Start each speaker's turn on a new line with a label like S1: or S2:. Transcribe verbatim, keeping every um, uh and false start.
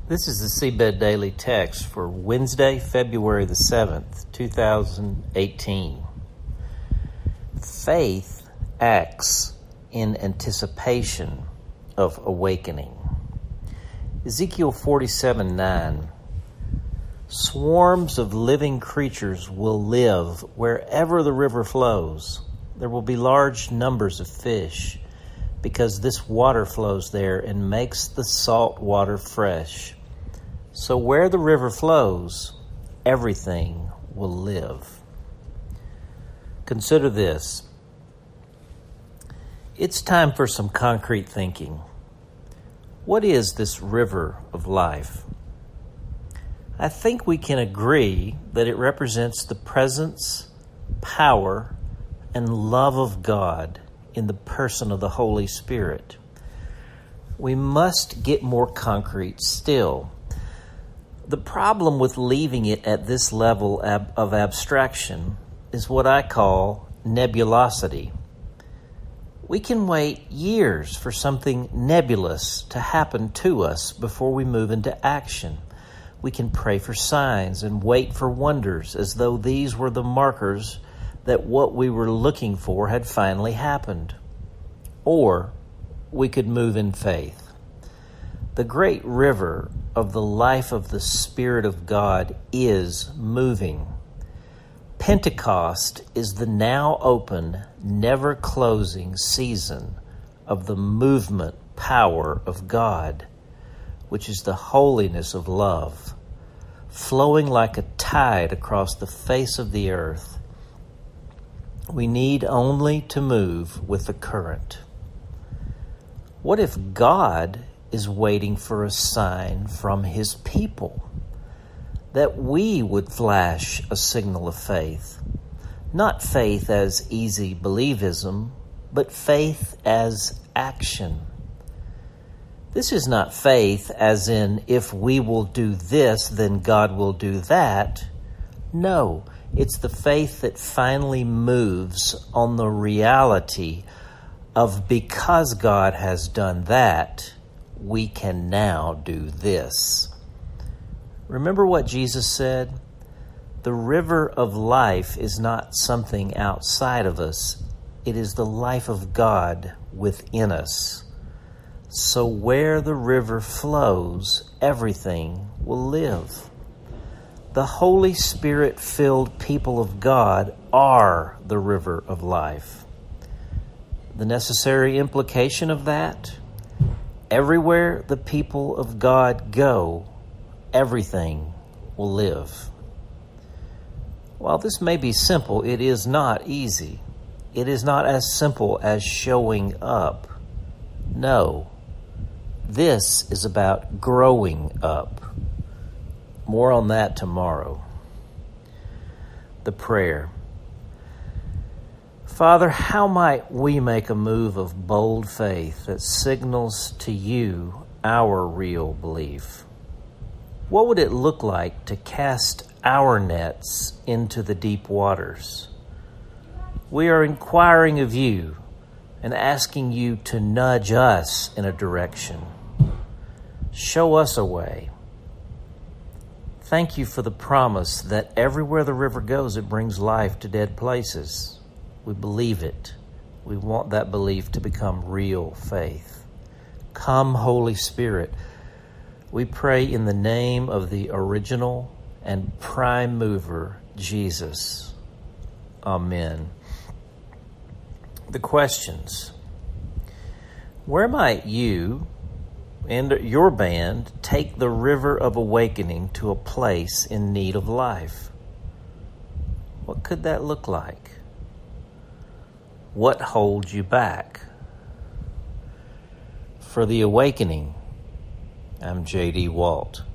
S1: This is the Seabed Daily Text for Wednesday, February the seventh, two thousand eighteen. Faith acts in anticipation of awakening. Ezekiel forty-seven nine. Swarms of living creatures will live wherever the river flows. There will be large numbers of fish, because this water flows there and makes the salt water fresh. So where the river flows, everything will live. Consider this. It's time for some concrete thinking. What is this river of life? I think we can agree that it represents the presence, power, and love of God in the person of the Holy Spirit. We must get more concrete still. The problem with leaving it at this level ab- of abstraction is what I call nebulosity. We can wait years for something nebulous to happen to us before we move into action. We can pray for signs and wait for wonders as though these were the markers that what we were looking for had finally happened. Or we could move in faith. The great river of the life of the Spirit of God is moving. Pentecost is the now open, never closing season of the movement power of God, which is the holiness of love, flowing like a tide across the face of the earth. We need only to move with the current. What if God is waiting for a sign from his people? That we would flash a signal of faith. Not faith as easy believism, but faith as action. This is not faith as in, if we will do this, then God will do that. No, it's the faith that finally moves on the reality of, because God has done that, we can now do this. Remember what Jesus said? The river of life is not something outside of us. It is the life of God within us. So where the river flows, everything will live. The Holy Spirit-filled people of God are the river of life. The necessary implication of that? Everywhere the people of God go, everything will live. While this may be simple, it is not easy. It is not as simple as showing up. No, this is about growing up. More on that tomorrow. The prayer. Father, how might we make a move of bold faith that signals to you our real belief? What would it look like to cast our nets into the deep waters? We are inquiring of you and asking you to nudge us in a direction. Show us a way. Thank you for the promise that everywhere the river goes, it brings life to dead places. We believe it. We want that belief to become real faith. Come, Holy Spirit. We pray in the name of the original and prime mover, Jesus. Amen. The questions. Where might you and your band take the river of awakening to a place in need of life? What could that look like? What holds you back? For the awakening, I'm J D Walt.